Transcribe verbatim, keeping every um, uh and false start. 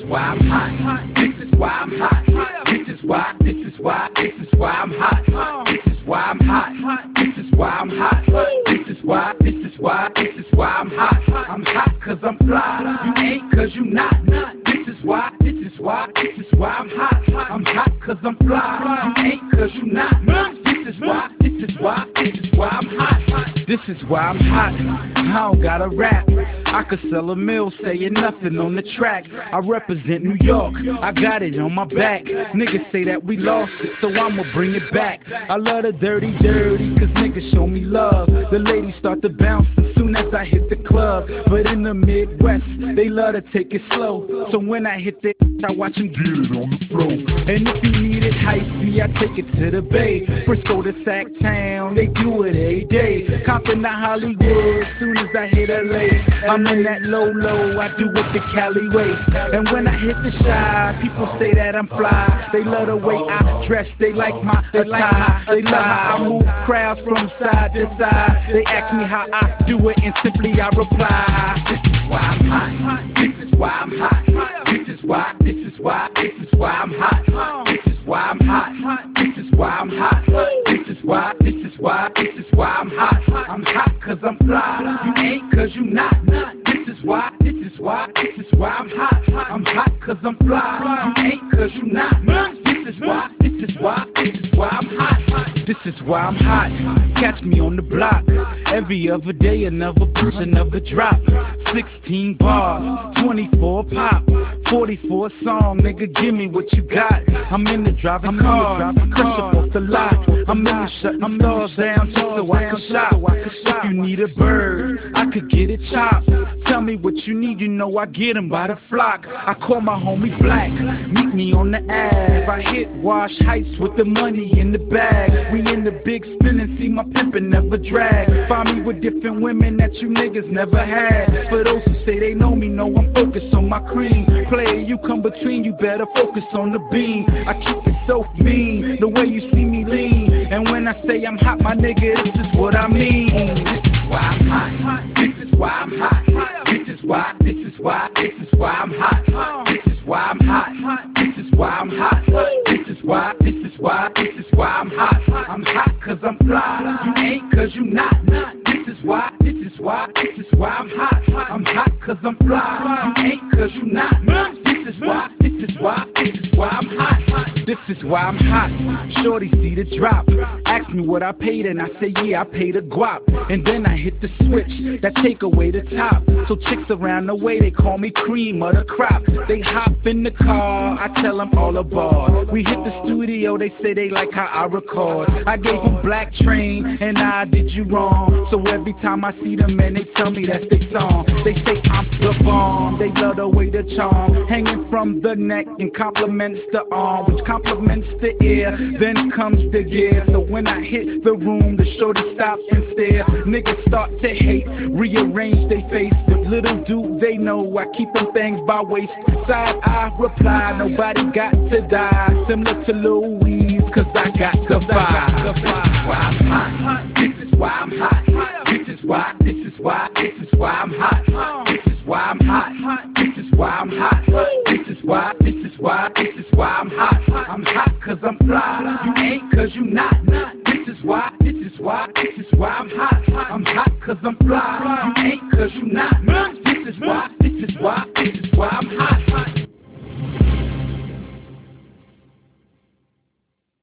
why I'm hot. This is why I'm hot. This is why, this is why, this is why I'm hot. This is why I'm hot. This is why I'm hot. This is why, this is why, this is why I'm hot. I'm hot cause I'm fly. You ain't cause you not. This is why, this is why, this is why I'm hot. I'm hot cause I'm fly. You ain't cause you not. This is why, this is why, this is why I'm hot. This is why I'm hot. I don't gotta rap. I could sell a mill saying nothing on the track. I represent New York. I got it on my back. Niggas say that we lost it, so I'ma bring it back. I love the dirty, dirty, cause niggas show me love. The ladies start to bounce as soon as I hit the club. But in the Midwest, they love to take it slow. So when I hit the I watch them get it on the floor. And if you need it hyphy, I take it to the Bay. Frisco to Sac Town, they do it every day. Compton to Hollywood, soon as I hit L A. I'm in that low low, I do it the Cali way. And when I hit the Shy, people say that I'm fly. They love the way I dress, they like my attire. They love how I move crowds from side to side. They ask me how I do it, and simply I reply, this is why I'm hot. This is why I'm hot. This is why, this is why, this is why I'm hot. This is why I'm hot. This is why I'm hot. This is why, this is why, this is why I'm hot. I'm hot cause I'm fly. You ain't cause you not. This is why, this is why, this is why I'm hot. I'm hot cause I'm fly. You ain't cause you not. This is why, this is why, this is why I'm hot. This is why I'm hot. Catch me on the block. Every other day another push, another drop. sixteen bars, twenty-four pop, forty-four song, nigga give me what you got. I'm in the driving cars, fresh up off the lot. I'm in the shutting stars down just so I can shop. If you need a bird, I could get it chopped. Tell me what you need, you know I get them by the flock. I call my homie Black, meet me on the Ave. I hit Wash Heights with the money in the bag. We in the big spin and see my pimpin' never drag. Find me with different women that you niggas never had. For those who say they know me, know I'm focused on my cream. Player, you come between, you better focus on the beam. I keep it so mean, the way you see me lean. And when I say I'm hot, my nigga, this is what I mean. This is why I'm hot. This is why I'm hot. This is why, this is why, this is why I'm hot. This is why I'm hot. This is why I'm hot. This is why, this is why, this is why I'm hot. I'm hot cause I'm fly. You ain't cause you not. This is why, this is why, this is why I'm hot. I'm hot cause I'm fly. You ain't cause you not. This is why, this is why, this is why I'm hot. This is why I'm hot. Shorty see the drop. Ask me what I paid and I say yeah, I paid a guap. And then I hit the switch that take away the top. So chicks around the way, they call me cream of the crop. They hop in the car, I tell them all aboard. We hit the studio, they say they like how I record. I gave them Black Train and I did you wrong. So every time I see them man, they tell me that's their song. They say I'm the bomb, they love the way the charm hanging from the neck and compliments the arm, which compliments the ear. Then comes the gear. So when I hit the room, the shorty stop and stare. Niggas start to hate, rearrange they face. But little do they know I keep them things by waist. Side I reply, nobody got to die. Similar to Louise, cause I got the vibe. This is why I'm hot. This is why I'm hot. This is why, this is why, this is why I'm hot. This is why I'm hot. This is why I'm hot. This is why, this is why, this is why I'm hot. I'm hot cause I'm fly. You ain't cause you not. This is why, this is why, this is why I'm hot. I'm hot cause I'm fly. You ain't cause you not. This is why, this is why.